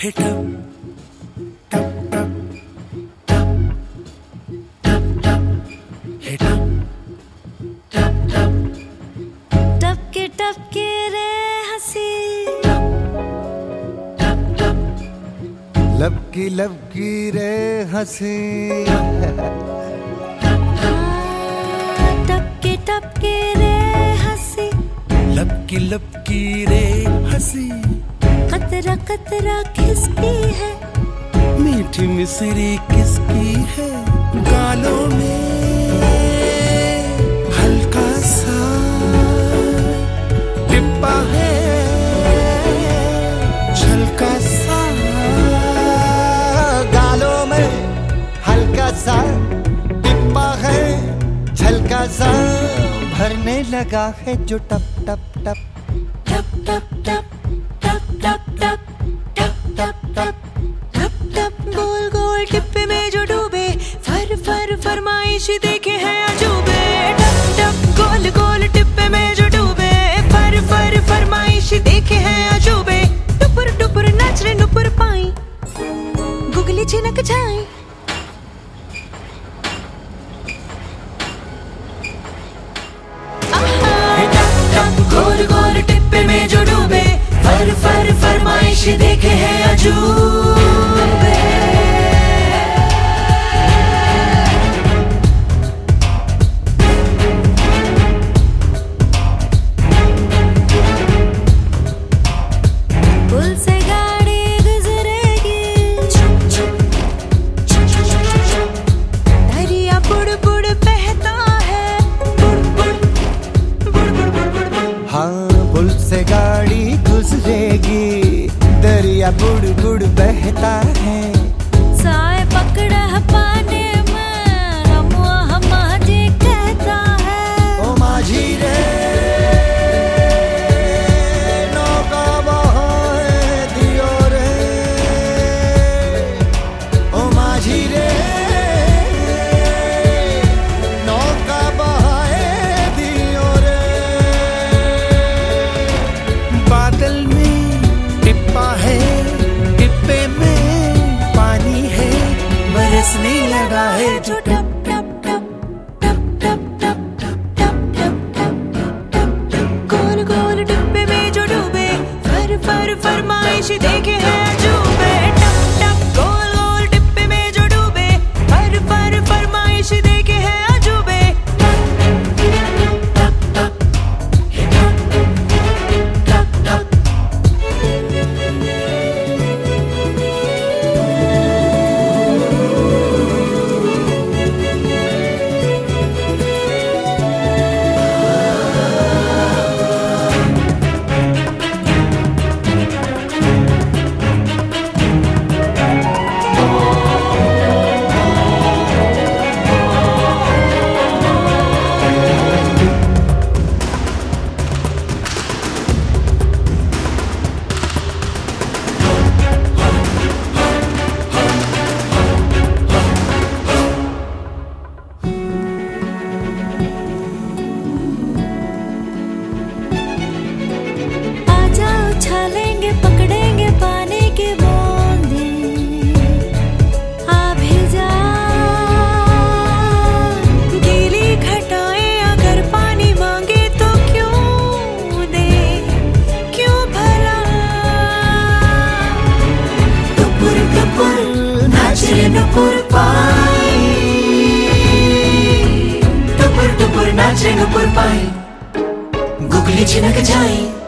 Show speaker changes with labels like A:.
A: hit up, tap tap tap tap tap hit up, tap tap
B: टपके रे हंसी,
A: tap tap
C: लपकी लपकी रे हंसी,
B: टपके रे हंसी,
A: लपकी लपकी रे हंसी,
B: कतरा कतरा किसकी है,
A: मीठी मिसरी किसकी है, गालों में हल्का सा टिप्पा है, झलका सा,
C: गालों में हल्का सा टिप्पा है, झलका सा भरने लगा है जो टप टप टप
B: टप टप टप टप टप टप टप टप टप टप टप गोल गोल टिप्पे में जो डूबे, फर फर फरमाइश देखे हैं अजूबे, टप टप गोल गोल टिप्पे में जो डूबे, फर फर फरमाइश देखे हैं अजूबे, टुपुर टुपुर नाच रे नुपुर पाई, गुगली छिनक छाई, गोल गोल टिप्पे में जो डूबे, फर फर फरमाइश देखे हैं अजूबे। पुल से गाड़ी गुजरेगी, दरिया बुड़ बुड़ बहता है, बुड़ बुड़ बुड़ बुड़ बुड़ बुड़ बुड़।
C: हाँ पुल से गाड़ी गुजरेगी, दरिया बुड़ बुड़ बहता है,
B: साए पकड़ा पाने में रमुआ हमारी कहता है,
C: ओ माझी रे नौका बहाए दियो रे, ओ माझी रे नौका बहाए दियो रे,
A: बादल में टिप्पा है, टिप्पे में पानी है, बरसने लगा है जो
B: टप टप टप टप टप टप टप टप टप टप, गोल गोल डिब्बे में जो डूबे, फर फर फरमाइश देखे हैं अजूबे, टप टप गोल गोल डिब्बे में जो डूबे, फर फर फरमाइश देखे हैं अजूबे, टप टप टप टप। उछालेंगे पकड़ेंगे पानी की बूंदी, आ भी जा गीली घटाएं अगर पानी मांगे तो क्यों दे, क्यों भला, टुपुर टुपुर नाच रे नुपुर पाई, टुपुर टुपुर नाच रे नुपुर पाई, गुगली छिनक जाई।